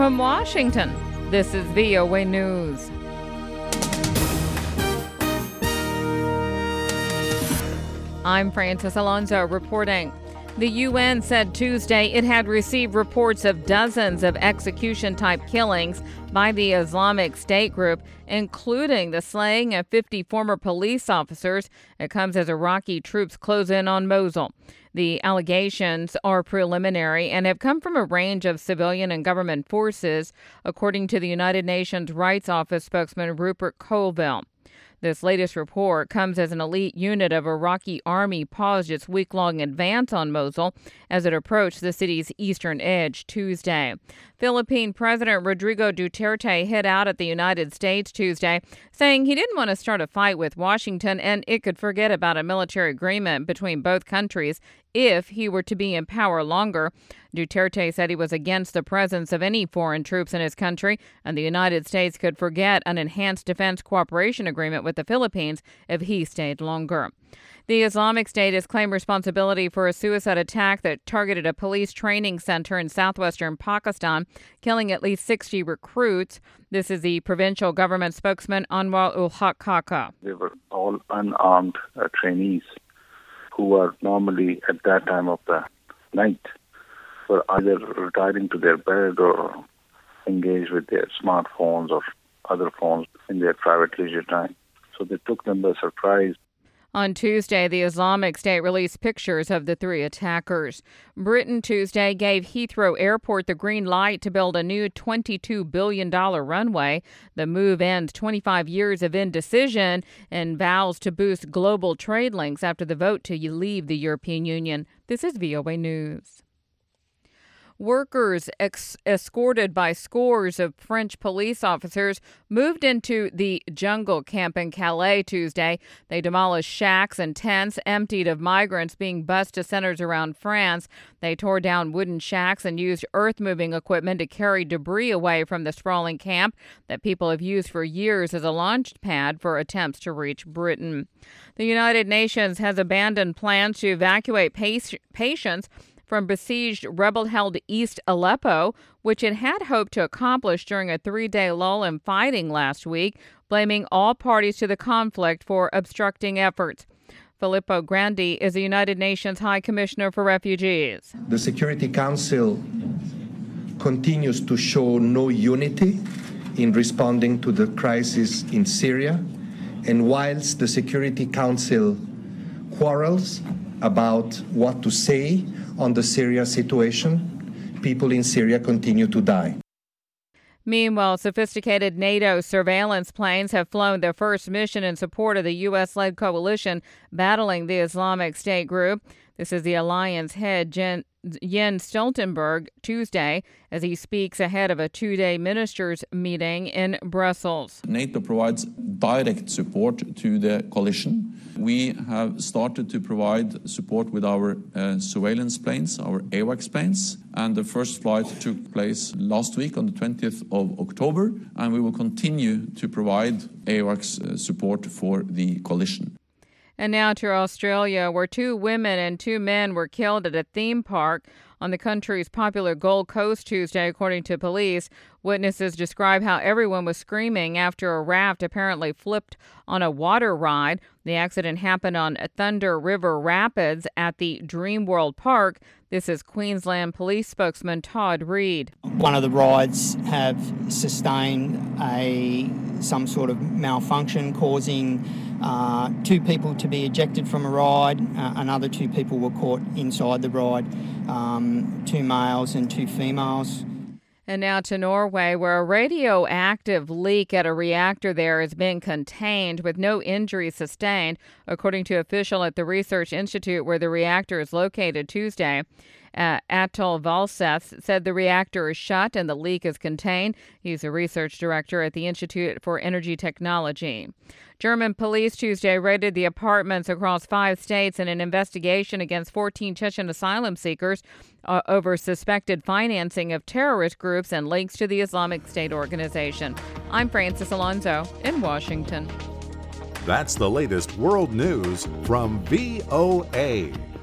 From Washington, this is VOA News. I'm Francis Alonso reporting. The UN said Tuesday it had received reports of dozens of execution-type killings by the Islamic State group, including the slaying of 50 former police officers. It comes as Iraqi troops close in on Mosul. The allegations are preliminary and have come from a range of civilian and government forces, according to the United Nations Rights Office spokesman Rupert Colville. This latest report comes as an elite unit of Iraqi army paused its week-long advance on Mosul as it approached the city's eastern edge Tuesday. Philippine President Rodrigo Duterte hit out at the United States Tuesday, saying he didn't want to start a fight with Washington and it could forget about a military agreement between both countries if he were to be in power longer. Duterte said he was against the presence of any foreign troops in his country, and the United States could forget an enhanced defense cooperation agreement with the Philippines if he stayed longer. The Islamic State has claimed responsibility for a suicide attack that targeted a police training center in southwestern Pakistan, killing at least 60 recruits. This is the provincial government spokesman Anwar ul-Haq Kaka. They were all unarmed trainees who were normally at that time of the night were either retiring to their bed or engaged with their smartphones or other phones in their private leisure time. So they took them by surprise. On Tuesday, the Islamic State released pictures of the three attackers. Britain Tuesday gave Heathrow Airport the green light to build a new $22 billion runway. The move ends 25 years of indecision and vows to boost global trade links after the vote to leave the European Union. This is VOA News. Workers escorted by scores of French police officers moved into the jungle camp in Calais Tuesday. They demolished shacks and tents emptied of migrants being bused to centers around France. They tore down wooden shacks and used earth-moving equipment to carry debris away from the sprawling camp that people have used for years as a launch pad for attempts to reach Britain. The United Nations has abandoned plans to evacuate patients from besieged rebel-held East Aleppo, which it had hoped to accomplish during a 3-day lull in fighting last week, blaming all parties to the conflict for obstructing efforts. Filippo Grandi is the United Nations High Commissioner for Refugees. The Security Council continues to show no unity in responding to the crisis in Syria, and whilst the Security Council quarrels about what to say on the Syria situation, people in Syria continue to die. Meanwhile, sophisticated NATO surveillance planes have flown their first mission in support of the U.S.-led coalition battling the Islamic State group. This is the alliance head, Jens Stoltenberg, Tuesday, as he speaks ahead of a 2-day ministers' meeting in Brussels. NATO provides direct support to the coalition. We have started to provide support with our surveillance planes, our AWACS planes, and the first flight took place last week on the 20th of October, and we will continue to provide AWACS support for the coalition. And now to Australia, where 2 women and 2 men were killed at a theme park on the country's popular Gold Coast Tuesday, according to police. Witnesses describe how everyone was screaming after a raft apparently flipped on a water ride. The accident happened on Thunder River Rapids at the Dreamworld Park. This is Queensland Police spokesman Todd Reid. One of the rides have sustained some sort of malfunction, causing 2 people to be ejected from a ride. Another 2 people were caught inside the ride, 2 males and 2 females. And now to Norway, where a radioactive leak at a reactor there has been contained with no injuries sustained, according to official at the Research Institute where the reactor is located Tuesday. Atul Valseth said the reactor is shut and the leak is contained. He's a research director at the Institute for Energy Technology. German police Tuesday raided the apartments across 5 states in an investigation against 14 Chechen asylum seekers over suspected financing of terrorist groups and links to the Islamic State organization. I'm Francis Alonso in Washington. That's the latest world news from VOA.